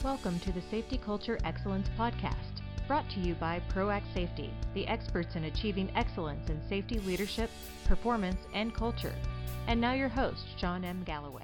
Welcome to the Safety Culture Excellence Podcast, brought to you by ProAct Safety, the experts in achieving excellence in safety leadership, performance, and culture. And now your host, John M. Galloway.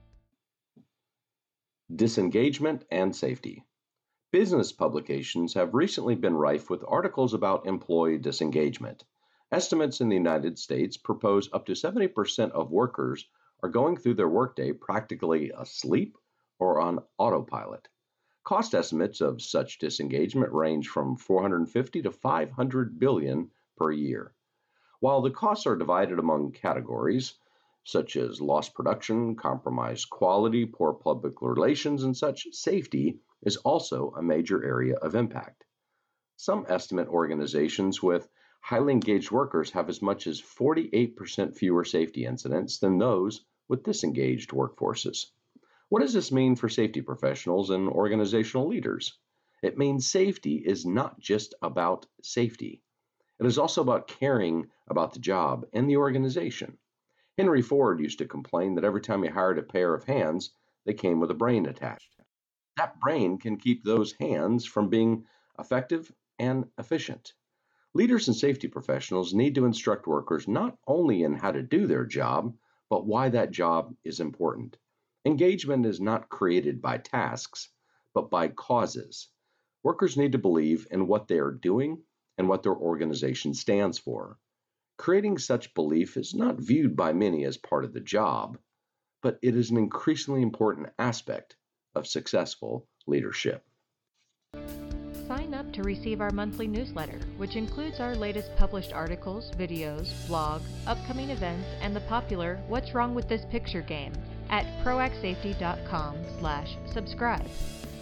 Disengagement and safety. Business publications have recently been rife with articles about employee disengagement. Estimates in the United States propose up to 70% of workers are going through their workday practically asleep or on autopilot. Cost estimates of such disengagement range from $450 to $500 billion per year. While the costs are divided among categories, such as lost production, compromised quality, poor public relations, and such, safety is also a major area of impact. Some estimate organizations with highly engaged workers have as much as 48% fewer safety incidents than those with disengaged workforces. What does this mean for safety professionals and organizational leaders? It means safety is not just about safety. It is also about caring about the job and the organization. Henry Ford used to complain that every time he hired a pair of hands, they came with a brain attached. That brain can keep those hands from being effective and efficient. Leaders and safety professionals need to instruct workers not only in how to do their job, but why that job is important. Engagement is not created by tasks, but by causes. Workers need to believe in what they are doing and what their organization stands for. Creating such belief is not viewed by many as part of the job, but it is an increasingly important aspect of successful leadership. Sign up to receive our monthly newsletter, which includes our latest published articles, videos, blog, upcoming events, and the popular What's Wrong with This Picture game at proactsafety.com/subscribe.